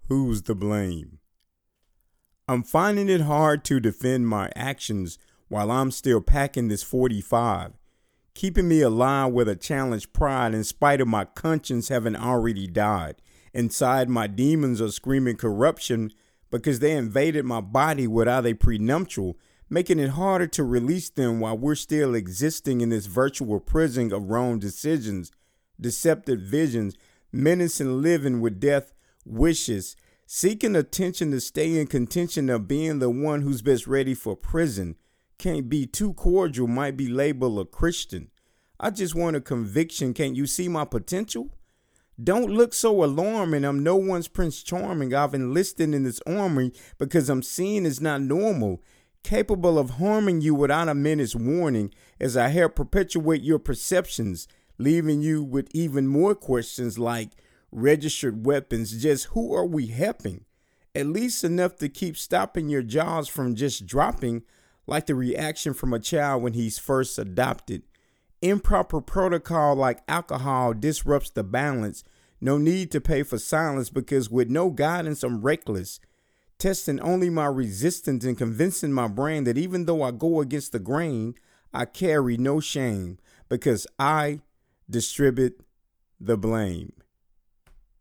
Who's to blame? I'm finding it hard to defend my actions while I'm still packing this 45, keeping me alive with a challenged pride in spite of my conscience having already died. Inside, my demons are screaming corruption because they invaded my body without a prenuptial, making it harder to release them while we're still existing in this virtual prison of wrong decisions, deceptive visions, menacing living with death wishes, seeking attention to stay in contention of being the one who's best ready for prison. Can't be too cordial, might be labeled a Christian. I just want a conviction. Can't you see my potential? Don't look so alarming. I'm no one's Prince Charming. I've enlisted in this army because I'm seen as not normal, capable of harming you without a minute's warning as I help perpetuate your perceptions, leaving you with even more questions like registered weapons. Just who are we helping? At least enough to keep stopping your jaws from just dropping, like the reaction from a child when he's first adopted. Improper protocol like alcohol disrupts the balance. No need to pay for silence because with no guidance, I'm reckless. Testing only my resistance and convincing my brain that even though I go against the grain, I carry no shame because I distribute the blame.